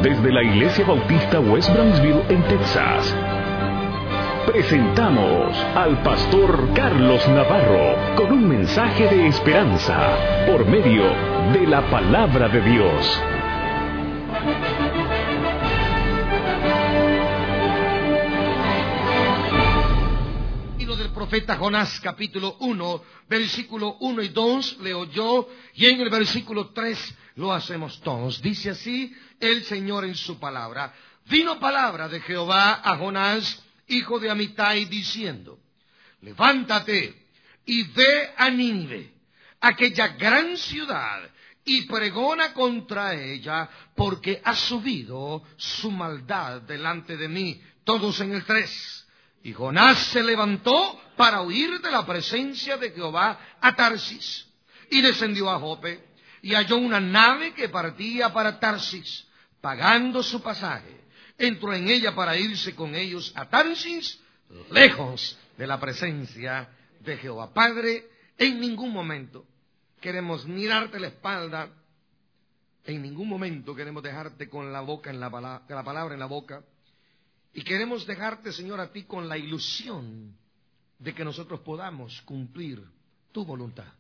desde la Iglesia Bautista West Brownsville en Texas, presentamos al pastor Carlos Navarro con un mensaje de esperanza por medio de la palabra de Dios. Del profeta Jonás, capítulo 1, versículo 1 y 2, leo yo, y en el versículo 3 lo hacemos todos. Dice así el Señor en su palabra: vino palabra de Jehová a Jonás, hijo de Amitai, diciendo: levántate y ve a Nínive, aquella gran ciudad, y pregona contra ella, porque ha subido su maldad delante de mí. Todos en el 3. Y Jonás se levantó para huir de la presencia de Jehová a Tarsis, y descendió a Jope, y halló una nave que partía para Tarsis, pagando su pasaje. Entró en ella para irse con ellos a Tarsis, lejos de la presencia de Jehová. Padre, en ningún momento queremos mirarte la espalda, en ningún momento queremos dejarte con la boca en la palabra en la boca. Y queremos dejarte, Señor, a ti con la ilusión de que nosotros podamos cumplir tu voluntad.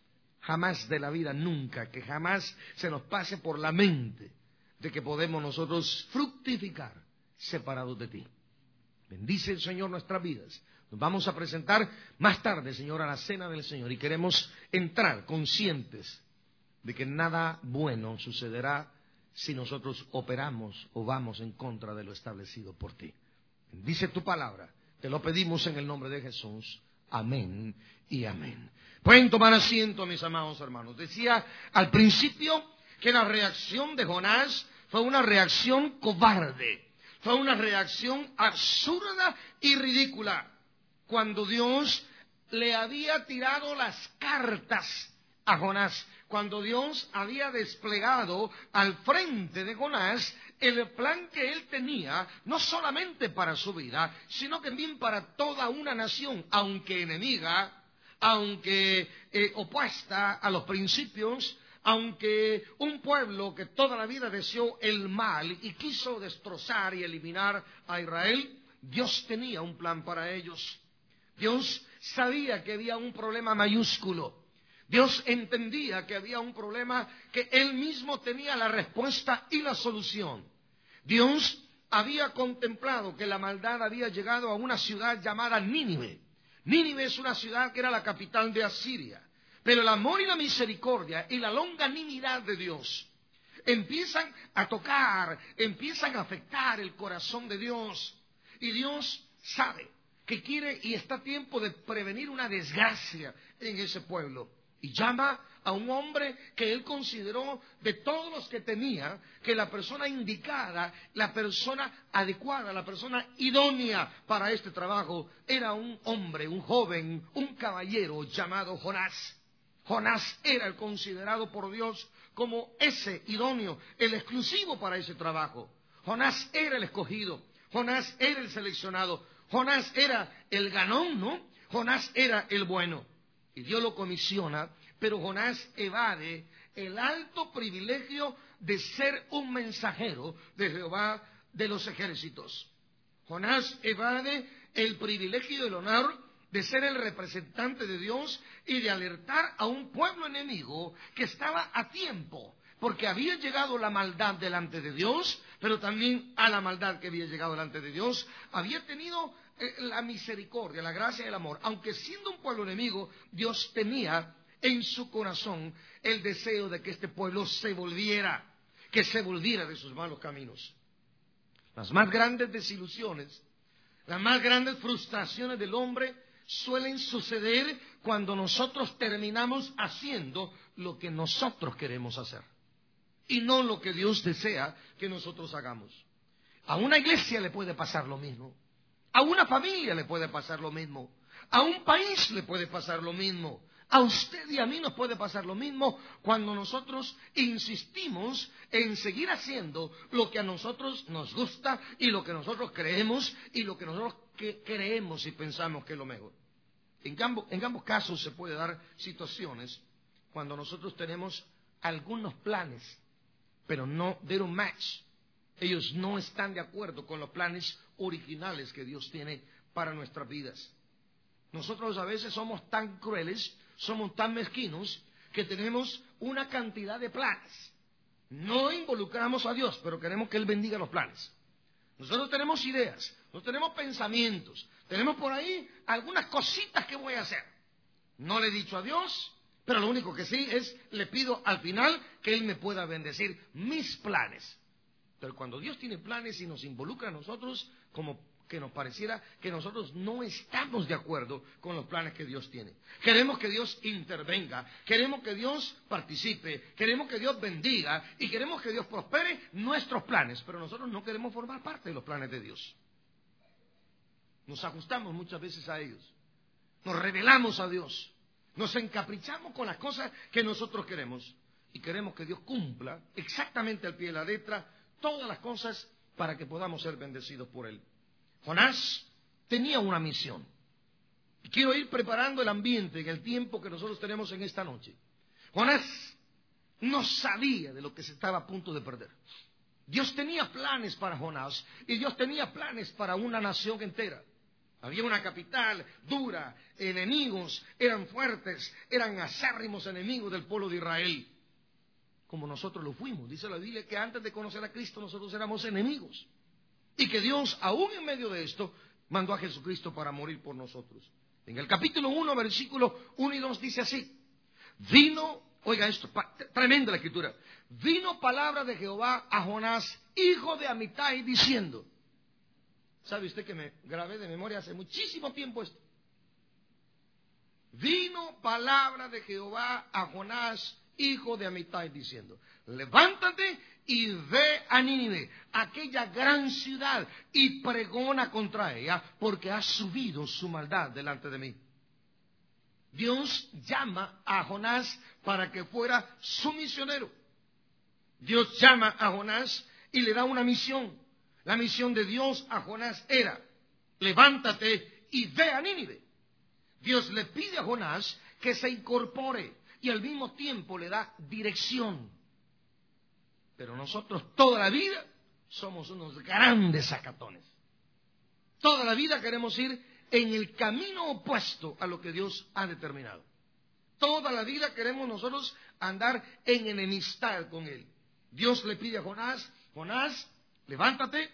Jamás de la vida, nunca, que jamás se nos pase por la mente de que podemos nosotros fructificar separados de ti. Bendice el Señor nuestras vidas. Nos vamos a presentar más tarde, Señor, a la cena del Señor, y queremos entrar conscientes de que nada bueno sucederá si nosotros operamos o vamos en contra de lo establecido por ti. Dice tu palabra, te lo pedimos en el nombre de Jesús. Amén y amén. Pueden tomar asiento, mis amados hermanos. Decía al principio que la reacción de Jonás fue una reacción cobarde, fue una reacción absurda y ridícula. Cuando Dios le había tirado las cartas a Jonás, cuando Dios había desplegado al frente de Jonás el plan que él tenía, no solamente para su vida, sino también para toda una nación, aunque enemiga, aunque opuesta a los principios, aunque un pueblo que toda la vida deseó el mal y quiso destrozar y eliminar a Israel. Dios tenía un plan para ellos. Dios sabía que había un problema mayúsculo. Dios entendía que había un problema que Él mismo tenía la respuesta y la solución. Dios había contemplado que la maldad había llegado a una ciudad llamada Nínive. Nínive es una ciudad que era la capital de Asiria. Pero el amor y la misericordia y la longanimidad de Dios empiezan a tocar, empiezan a afectar el corazón de Dios. Y Dios sabe que quiere y está a tiempo de prevenir una desgracia en ese pueblo. Y llama a un hombre que él consideró, de todos los que tenía, que la persona indicada, la persona adecuada, la persona idónea para este trabajo, era un hombre, un joven, un caballero llamado Jonás. Jonás era el considerado por Dios como ese idóneo, el exclusivo para ese trabajo. Jonás era el escogido, Jonás era el seleccionado, Jonás era el ganón, ¿no? Jonás era el bueno. Y Dios lo comisiona, pero Jonás evade el alto privilegio de ser un mensajero de Jehová de los ejércitos. Jonás evade el privilegio y el honor de ser el representante de Dios y de alertar a un pueblo enemigo que estaba a tiempo, porque había llegado la maldad delante de Dios, pero también a la maldad que había llegado delante de Dios había tenido la misericordia, la gracia y el amor. Aunque siendo un pueblo enemigo, Dios tenía en su corazón el deseo de que este pueblo se volviera de sus malos caminos. Las más grandes desilusiones, las más grandes frustraciones del hombre suelen suceder cuando nosotros terminamos haciendo lo que nosotros queremos hacer y no lo que Dios desea que nosotros hagamos. A una iglesia le puede pasar lo mismo. A una familia le puede pasar lo mismo. A un país le puede pasar lo mismo. A usted y a mí nos puede pasar lo mismo cuando nosotros insistimos en seguir haciendo lo que a nosotros nos gusta y lo que nosotros creemos y lo que nosotros creemos y pensamos que es lo mejor. En ambos casos se puede dar situaciones cuando nosotros tenemos algunos planes, pero no dieron match Ellos no están de acuerdo con los planes originales que Dios tiene para nuestras vidas. Nosotros a veces somos tan crueles, somos tan mezquinos, que tenemos una cantidad de planes. No involucramos a Dios, pero queremos que Él bendiga los planes. Nosotros tenemos ideas, nosotros tenemos pensamientos, tenemos por ahí algunas cositas que voy a hacer. No le he dicho a Dios, pero lo único que sí es, le pido al final que Él me pueda bendecir mis planes. Pero cuando Dios tiene planes y nos involucra a nosotros, como que nos pareciera que nosotros no estamos de acuerdo con los planes que Dios tiene. Queremos que Dios intervenga, queremos que Dios participe, queremos que Dios bendiga y queremos que Dios prospere nuestros planes, pero nosotros no queremos formar parte de los planes de Dios. Nos ajustamos muchas veces a ellos, nos rebelamos a Dios, nos encaprichamos con las cosas que nosotros queremos y queremos que Dios cumpla exactamente al pie de la letra todas las cosas para que podamos ser bendecidos por Él. Jonás tenía una misión. Quiero ir preparando el ambiente en el tiempo que nosotros tenemos en esta noche. Jonás no sabía de lo que se estaba a punto de perder. Dios tenía planes para Jonás y Dios tenía planes para una nación entera. Había una capital dura, enemigos, eran fuertes, eran acérrimos enemigos del pueblo de Israel. Como nosotros lo fuimos. Dice la Biblia que antes de conocer a Cristo nosotros éramos enemigos. Y que Dios, aún en medio de esto, mandó a Jesucristo para morir por nosotros. En el capítulo 1, versículos 1 y 2 dice así. Vino, oiga esto, tremenda la escritura. Vino palabra de Jehová a Jonás, hijo de Amitai, diciendo. ¿Sabe usted que me grabé de memoria hace muchísimo tiempo esto? Vino palabra de Jehová a Jonás, hijo de Amitai, diciendo. Levántate y ve a Nínive, aquella gran ciudad, y pregona contra ella, porque ha subido su maldad delante de mí. Dios llama a Jonás para que fuera su misionero. Dios llama a Jonás y le da una misión. La misión de Dios a Jonás era, levántate y ve a Nínive. Dios le pide a Jonás que se incorpore y al mismo tiempo le da dirección. Pero nosotros toda la vida somos unos grandes sacatones. Toda la vida queremos ir en el camino opuesto a lo que Dios ha determinado. Toda la vida queremos nosotros andar en enemistad con Él. Dios le pide a Jonás, Jonás, levántate,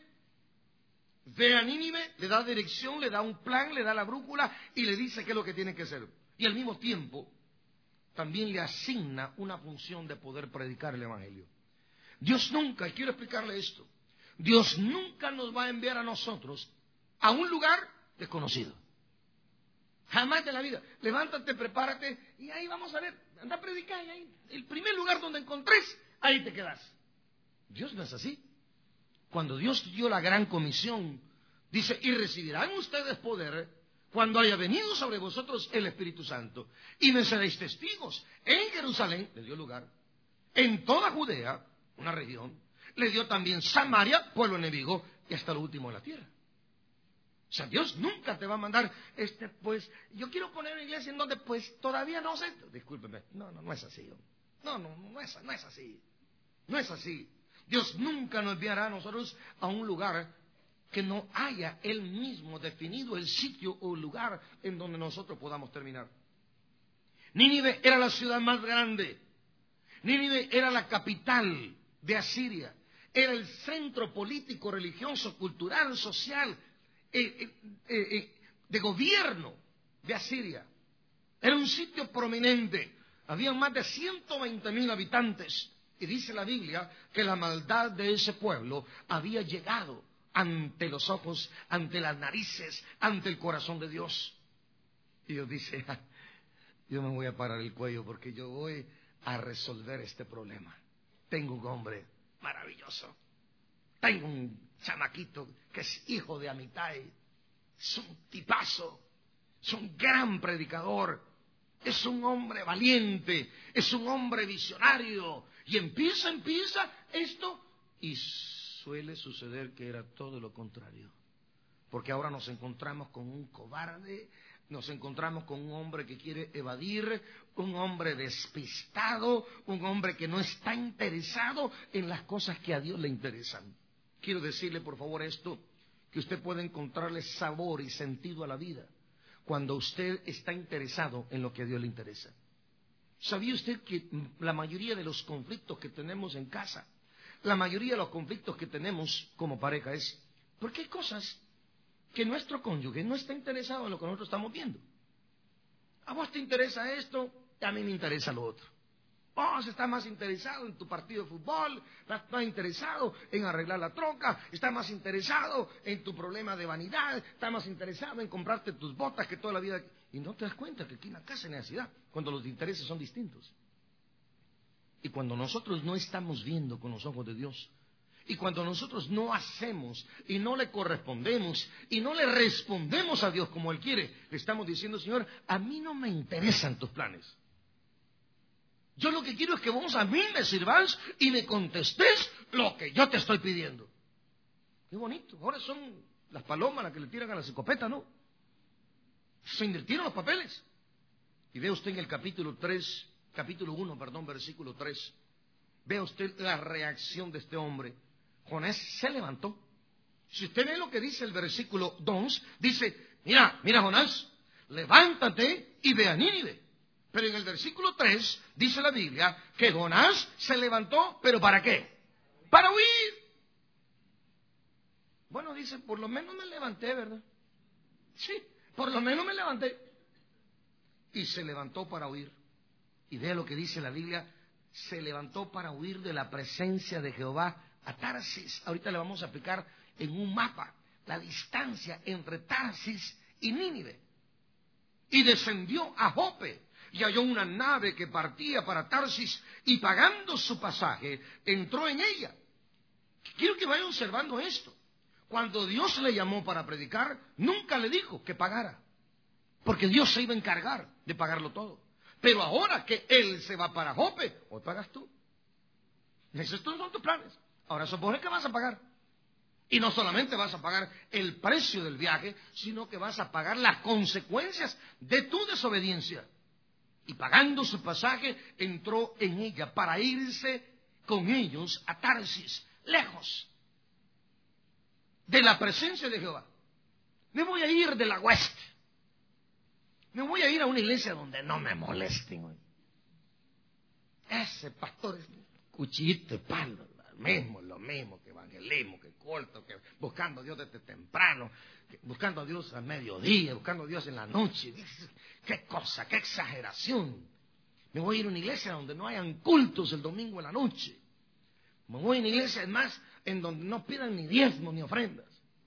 ve a Nínive, le da dirección, le da un plan, le da la brújula y le dice qué es lo que tiene que hacer. Y al mismo tiempo también le asigna una función de poder predicar el Evangelio. Dios nunca, y quiero explicarle esto, Dios nunca nos va a enviar a nosotros a un lugar desconocido. Jamás de la vida. Levántate, prepárate y ahí vamos a ver, anda a predicar y ahí, el primer lugar donde encontres, ahí te quedas. Dios no es así. Cuando Dios dio la gran comisión, dice, y recibirán ustedes poder cuando haya venido sobre vosotros el Espíritu Santo, y me seréis testigos en Jerusalén, le dio lugar, en toda Judea, una región, le dio también Samaria, pueblo enemigo, y hasta lo último de la tierra. O sea, Dios nunca te va a mandar, pues, yo quiero poner una iglesia en donde, pues, todavía no sé. Discúlpeme, no es así. No es así. No es así. Dios nunca nos enviará a nosotros a un lugar que no haya Él mismo definido el sitio o el lugar en donde nosotros podamos terminar. Nínive era la ciudad más grande. Nínive era la capital de Asiria. Era el centro político, religioso, cultural, social, de gobierno de Asiria. Era un sitio prominente. Había más de 120,000 habitantes. Y dice la Biblia que la maldad de ese pueblo había llegado ante los ojos, ante las narices, ante el corazón de Dios. Y Dios dice, yo me voy a parar el cuello porque yo voy a resolver este problema. Tengo un hombre maravilloso. Tengo un chamaquito que es hijo de Amitai. Es un tipazo. Es un gran predicador. Es un hombre valiente. Es un hombre visionario. Y empieza esto. Y suele suceder que era todo lo contrario. Porque ahora nos encontramos con un cobarde. Nos encontramos con un hombre que quiere evadir, un hombre despistado, un hombre que no está interesado en las cosas que a Dios le interesan. quiero decirle por favor esto, que usted puede encontrarle sabor y sentido a la vida cuando usted está interesado en lo que a Dios le interesa. ¿Sabía usted que la mayoría de los conflictos que tenemos en casa, la mayoría de los conflictos que tenemos como pareja es porque hay cosas que nuestro cónyuge no está interesado en lo que nosotros estamos viendo? A vos te interesa esto, a mí me interesa lo otro. Vos estás más interesado en tu partido de fútbol, estás más interesado en arreglar la troca, estás más interesado en tu problema de vanidad, estás más interesado en comprarte tus botas que toda la vida. Y no te das cuenta que aquí en la casa hay necesidad, cuando los intereses son distintos. Y cuando nosotros no estamos viendo con los ojos de Dios, y cuando nosotros no hacemos y no le correspondemos y no le respondemos a Dios como Él quiere, le estamos diciendo: Señor, a mí no me interesan tus planes. Yo lo que quiero es que vos a mí me sirvas y me contestes lo que yo te estoy pidiendo. Qué bonito. Ahora son las palomas las que le tiran a la escopeta, ¿no? Se invirtieron los papeles. Y ve usted en el capítulo 1, versículo 3. Ve usted la reacción de este hombre. Jonás se levantó. Si usted ve lo que dice el versículo 2, dice: mira Jonás, levántate y ve a Nínive. Pero en el versículo 3 dice la Biblia que Jonás se levantó, ¿pero para qué? Para huir. Bueno, dice, por lo menos me levanté, ¿verdad? Sí, por lo menos me levanté. Y se levantó para huir. Y vea lo que dice la Biblia: se levantó para huir de la presencia de Jehová a Tarsis. Ahorita le vamos a aplicar en un mapa la distancia entre Tarsis y Nínive. Y descendió a Jope. Y halló una nave que partía para Tarsis, y pagando su pasaje, entró en ella. Quiero que vaya observando esto. Cuando Dios le llamó para predicar, nunca le dijo que pagara, porque Dios se iba a encargar de pagarlo todo. Pero ahora que Él se va para Jope, hoy pagas tú. Esos son tus planes. Ahora supone que vas a pagar. Y no solamente vas a pagar el precio del viaje, sino que vas a pagar las consecuencias de tu desobediencia. Y pagando su pasaje, entró en ella para irse con ellos a Tarsis, lejos de la presencia de Jehová. Me voy a ir de la oeste. Me voy a ir a una iglesia donde no me molesten hoy. Ese pastor es cuchillito de palo, lo mismo que evangelismo, que corto, que buscando a Dios desde temprano, buscando a Dios al mediodía, buscando a Dios en la noche. Qué cosa, qué exageración. Me voy a ir a una iglesia donde no hayan cultos el domingo en la noche. Me voy a una iglesia, más, en donde no pidan ni diezmos ni ofrendas.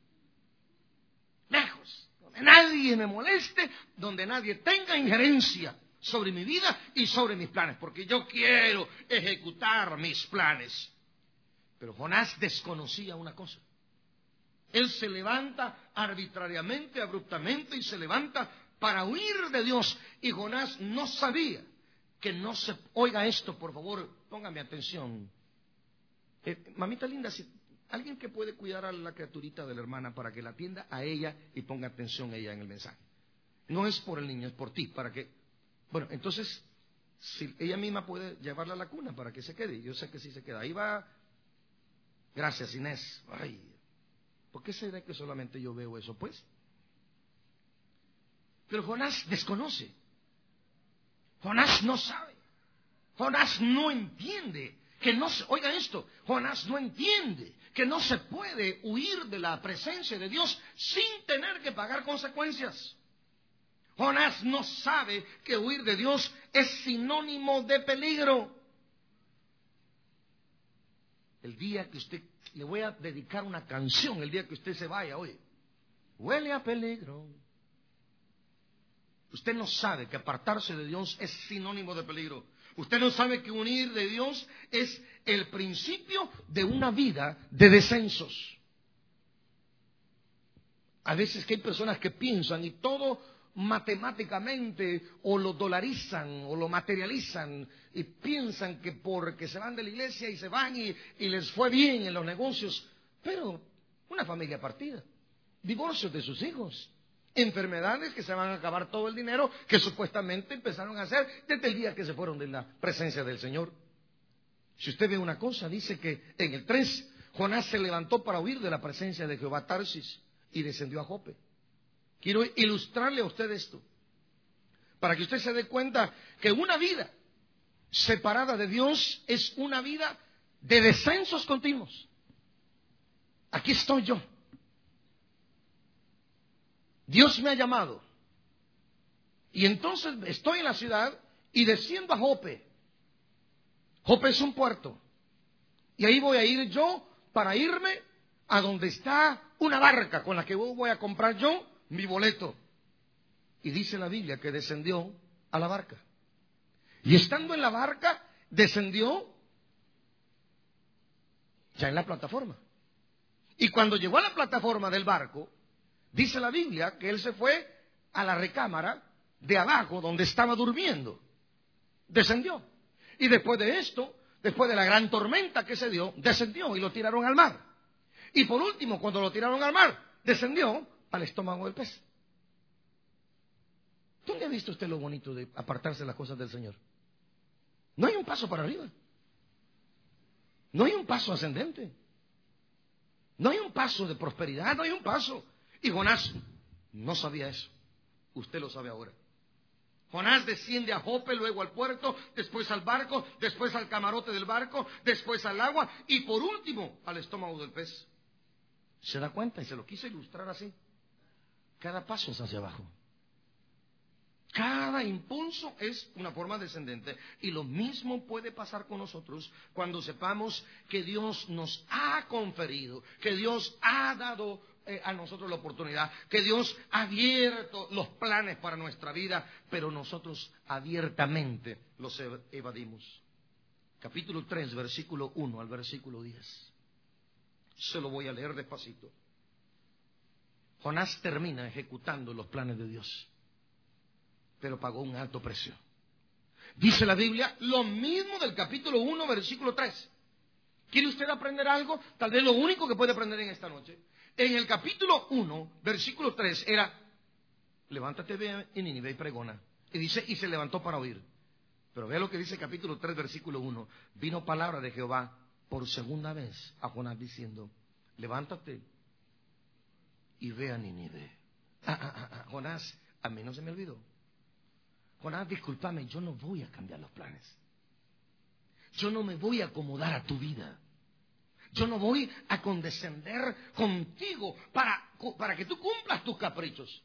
Lejos, donde nadie me moleste, donde nadie tenga injerencia sobre mi vida y sobre mis planes, porque yo quiero ejecutar mis planes. Pero Jonás desconocía una cosa. Él se levanta arbitrariamente, abruptamente, y se levanta para huir de Dios. Y Jonás no sabía que no se... Oiga esto, por favor, póngame atención. Mamita linda, si alguien que puede cuidar a la criaturita de la hermana para que la atienda a ella y ponga atención a ella en el mensaje. No es por el niño, es por ti, para que... Bueno, entonces, si ella misma puede llevarla a la cuna para que se quede. Yo sé que sí se queda. Ahí va... Gracias, Inés. Ay, ¿por qué será que solamente yo veo eso, pues? Pero Jonás desconoce. Jonás no sabe. Jonás no entiende que no se... Oiga esto, Jonás no entiende que no se puede huir de la presencia de Dios sin tener que pagar consecuencias. Jonás no sabe que huir de Dios es sinónimo de peligro. El día que usted, le voy a dedicar una canción, el día que usted se vaya hoy, huele a peligro. Usted no sabe que apartarse de Dios es sinónimo de peligro. Usted no sabe que huir de Dios es el principio de una vida de descensos. A veces que hay personas que piensan y todo matemáticamente o lo dolarizan o lo materializan y piensan que porque se van de la iglesia y se van y les fue bien en los negocios, pero una familia partida, divorcios de sus hijos, enfermedades que se van a acabar todo el dinero que supuestamente empezaron a hacer desde el día que se fueron de la presencia del Señor. Si usted ve una cosa, dice que en el 3, Jonás se levantó para huir de la presencia de Jehová Tarsis y descendió a Jope. Quiero ilustrarle a usted esto, para que usted se dé cuenta que una vida separada de Dios es una vida de descensos continuos. Aquí estoy yo. Dios me ha llamado. Y entonces estoy en la ciudad y desciendo a Jope. Jope es un puerto. Y ahí voy a ir yo para irme a donde está una barca con la que voy a comprar yo mi boleto. Y dice la Biblia que descendió a la barca. Y estando en la barca, descendió ya en la plataforma. Y cuando llegó a la plataforma del barco, dice la Biblia que él se fue a la recámara de abajo donde estaba durmiendo. Descendió. Y después de esto, después de la gran tormenta que se dio, descendió y lo tiraron al mar. Y por último, cuando lo tiraron al mar, descendió al estómago del pez. ¿Dónde ha visto usted lo bonito de apartarse de las cosas del Señor? No hay un paso para arriba. No hay un paso ascendente. No hay un paso de prosperidad, no hay un paso. Y Jonás no sabía eso. Usted lo sabe ahora. Jonás desciende a Jope, luego al puerto, después al barco, después al camarote del barco, después al agua y por último al estómago del pez. ¿Se da cuenta? Y se lo quise ilustrar así. Cada paso es hacia abajo. Cada impulso es una forma descendente. Y lo mismo puede pasar con nosotros cuando sepamos que Dios nos ha conferido, que Dios ha dado a nosotros la oportunidad, que Dios ha abierto los planes para nuestra vida, pero nosotros abiertamente los evadimos. Capítulo 3, versículo 1 al versículo 10. Se lo voy a leer despacito. Jonás termina ejecutando los planes de Dios, pero pagó un alto precio. Dice la Biblia lo mismo del capítulo 1, versículo 3. ¿Quiere usted aprender algo? Tal vez lo único que puede aprender en esta noche. En el capítulo 1, versículo 3 era: levántate, ve en Nínive y pregona. Y dice, y se levantó para oír. Pero vea lo que dice el capítulo 3, versículo 1. Vino palabra de Jehová por segunda vez a Jonás diciendo: levántate y ve a Nínive. Jonás, a mí no se me olvidó. Jonás, discúlpame, yo no voy a cambiar los planes. Yo no me voy a acomodar a tu vida. Yo no voy a condescender contigo para que tú cumplas tus caprichos.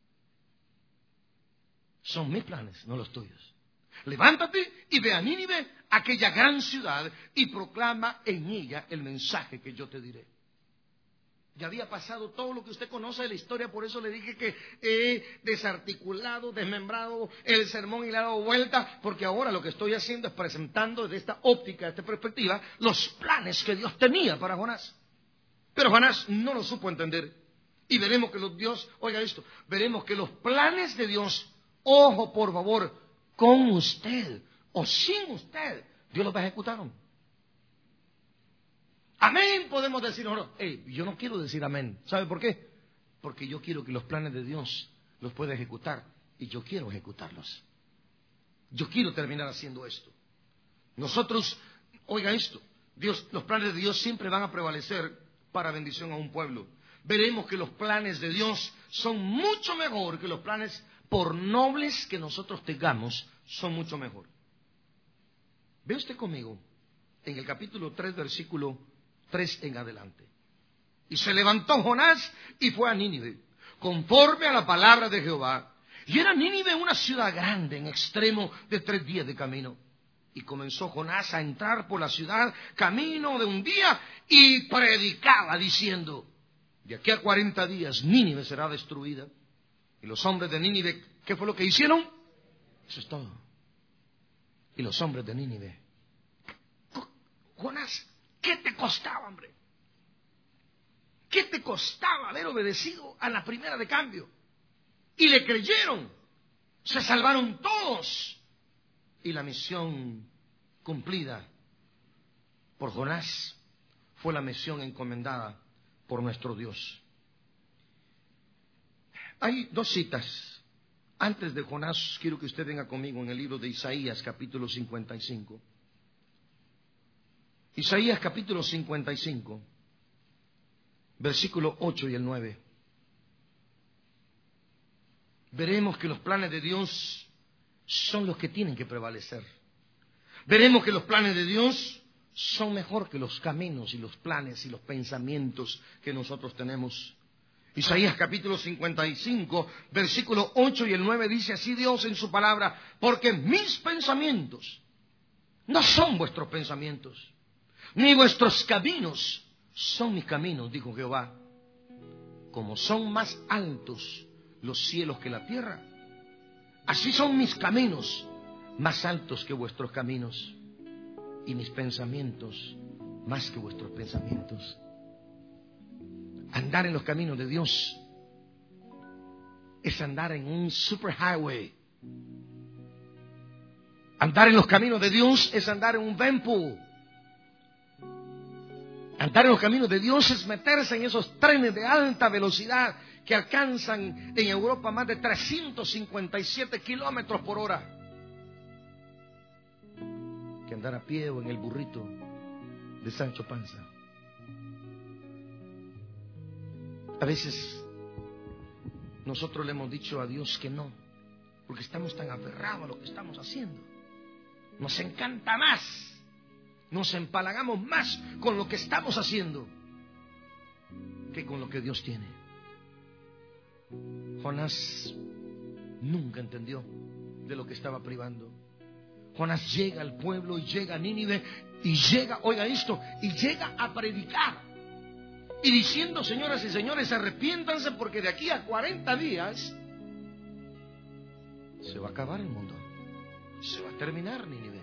Son mis planes, no los tuyos. Levántate y ve a Nínive, aquella gran ciudad, y proclama en ella el mensaje que yo te diré. Ya había pasado todo lo que usted conoce de la historia, por eso le dije que he desarticulado, desmembrado el sermón y le he dado vuelta, porque ahora lo que estoy haciendo es presentando desde esta óptica, desde esta perspectiva, los planes que Dios tenía para Jonás. Pero Jonás no lo supo entender. Y veremos que veremos que los planes de Dios, ojo por favor, con usted o sin usted, Dios los va a ejecutar. Amén, podemos decir, no, yo no quiero decir amén. ¿Sabe por qué? Porque yo quiero que los planes de Dios los pueda ejecutar y yo quiero ejecutarlos. Yo quiero terminar haciendo esto. Nosotros, oiga esto, los planes de Dios siempre van a prevalecer para bendición a un pueblo. Veremos que los planes de Dios son mucho mejor que los planes, por nobles que nosotros tengamos, son mucho mejor. Ve usted conmigo en el capítulo 3, versículo 3 en adelante. Y se levantó Jonás y fue a Nínive, conforme a la palabra de Jehová. Y era Nínive una ciudad grande, en extremo de 3 días de camino. Y comenzó Jonás a entrar por la ciudad, camino de un día, y predicaba diciendo: de aquí a 40 días Nínive será destruida. Y los hombres de Nínive, ¿qué fue lo que hicieron? Eso es todo. Y los hombres de Nínive: Jonás, ¿qué te costaba, hombre? ¿Qué te costaba haber obedecido a la primera de cambio? Y le creyeron. Se salvaron todos. Y la misión cumplida por Jonás fue la misión encomendada por nuestro Dios. Hay 2 citas. Antes de Jonás, quiero que usted venga conmigo en el libro de Isaías, capítulo 55. Isaías capítulo 55, versículo 8 y el 9. Veremos que los planes de Dios son los que tienen que prevalecer. Veremos que los planes de Dios son mejor que los caminos y los planes y los pensamientos que nosotros tenemos. Isaías capítulo 55, versículo 8 y el 9 dice así Dios en su palabra: porque mis pensamientos no son vuestros pensamientos, ni vuestros caminos son mis caminos, dijo Jehová. Como son más altos los cielos que la tierra, así son mis caminos más altos que vuestros caminos, y mis pensamientos más que vuestros pensamientos. Andar en los caminos de Dios es andar en un superhighway. Andar en los caminos de Dios es andar en un Venpool. Andar en los caminos de Dios es meterse en esos trenes de alta velocidad que alcanzan en Europa más de 357 kilómetros por hora. Que andar a pie o en el burrito de Sancho Panza. A veces nosotros le hemos dicho a Dios que no, porque estamos tan aferrados a lo que estamos haciendo. Nos encanta más, nos empalagamos más con lo que estamos haciendo que con lo que Dios tiene. Jonás nunca entendió de lo que estaba privando. Jonás llega al pueblo y llega a Nínive y llega, oiga esto, y llega a predicar. Y diciendo, señoras y señores, arrepiéntanse porque de aquí a 40 días se va a acabar el mundo. Se va a terminar Nínive.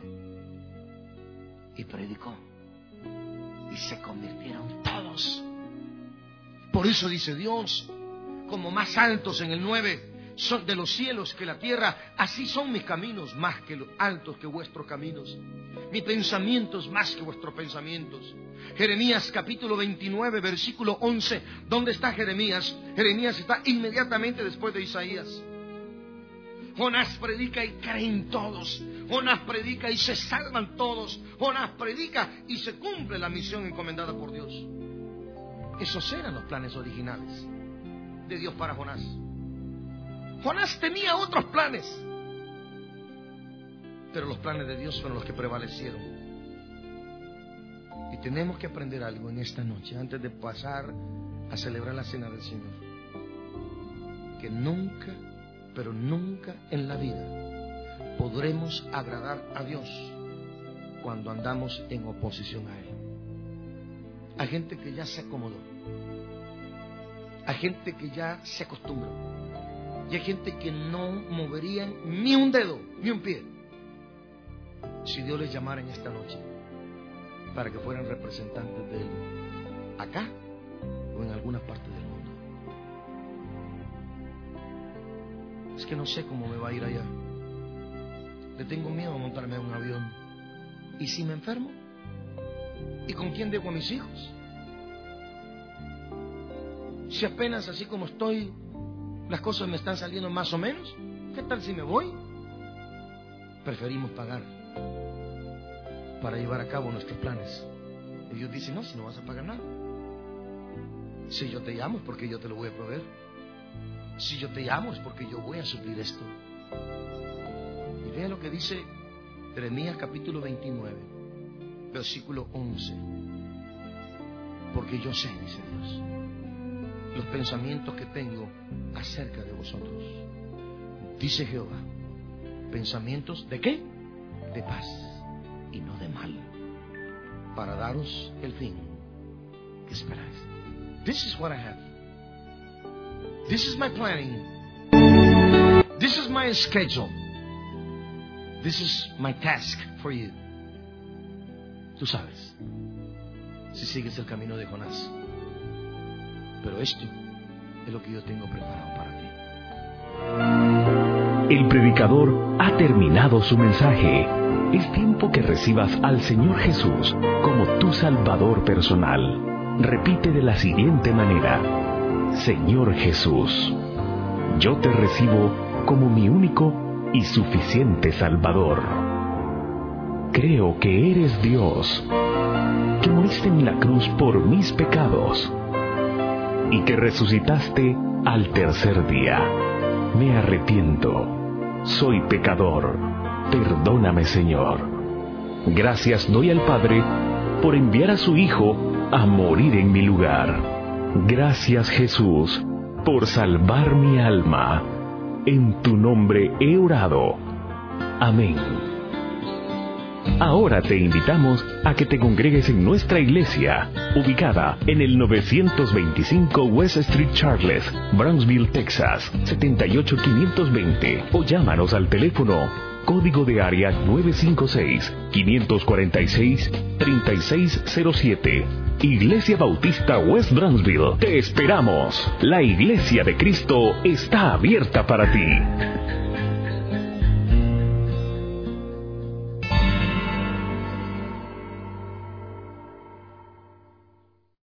Y predicó. Y se convirtieron todos. Por eso dice Dios, como más altos en el 9 son de los cielos que la tierra, así son mis caminos más que los altos que vuestros caminos, mis pensamientos más que vuestros pensamientos. Jeremías capítulo 29 versículo 11. ¿Dónde está Jeremías? Jeremías está inmediatamente después de Isaías. Jonás predica y creen todos. Jonás predica y se salvan todos. Jonás predica y se cumple la misión encomendada por Dios. Esos eran los planes originales de Dios para Jonás. Jonás tenía otros planes, pero los planes de Dios fueron los que prevalecieron. Y tenemos que aprender algo en esta noche antes de pasar a celebrar la cena del Señor. Que nunca, pero nunca en la vida podremos agradar a Dios cuando andamos en oposición a Él. Hay gente que ya se acomodó. Hay gente que ya se acostumbra. Y hay gente que no movería ni un dedo, ni un pie, si Dios les llamara en esta noche para que fueran representantes de Él acá o en alguna parte del mundo. Es que no sé cómo me va a ir allá. Le tengo miedo a montarme a un avión. ¿Y si me enfermo? ¿Y con quién dejo a mis hijos? Si apenas así como estoy, las cosas me están saliendo más o menos, ¿qué tal si me voy? Preferimos pagar para llevar a cabo nuestros planes. Y Dios dice, no, si no vas a pagar nada. Si yo te llamo es porque yo te lo voy a proveer. Si yo te llamo es porque yo voy a suplir esto. Y vea lo que dice Jeremías capítulo 29, versículo 11. Porque yo sé, dice Dios, los pensamientos que tengo acerca de vosotros, dice Jehová, pensamientos ¿de qué? De paz y no de mal, para daros el fin que esperáis. This is what I have. This is my planning. This is my schedule. This is my task for you. Tú sabes, si sigues el camino de Jonás. Pero esto es lo que yo tengo preparado para ti. El predicador ha terminado su mensaje. Es tiempo que recibas al Señor Jesús como tu Salvador personal. Repite de la siguiente manera: Señor Jesús, yo te recibo como mi único y suficiente Salvador. Creo que eres Dios, que moriste en la cruz por mis pecados y que resucitaste al tercer día. Me arrepiento. Soy pecador. Perdóname, Señor. Gracias doy al Padre por enviar a su Hijo a morir en mi lugar. Gracias, Jesús, por salvar mi alma. En tu nombre he orado. Amén. Ahora te invitamos a que te congregues en nuestra iglesia, ubicada en el 925 West Street Charles, Brownsville, Texas, 78520, o llámanos al teléfono código de área 956-546-3607. Iglesia Bautista West Brownsville. Te esperamos. La Iglesia de Cristo está abierta para ti.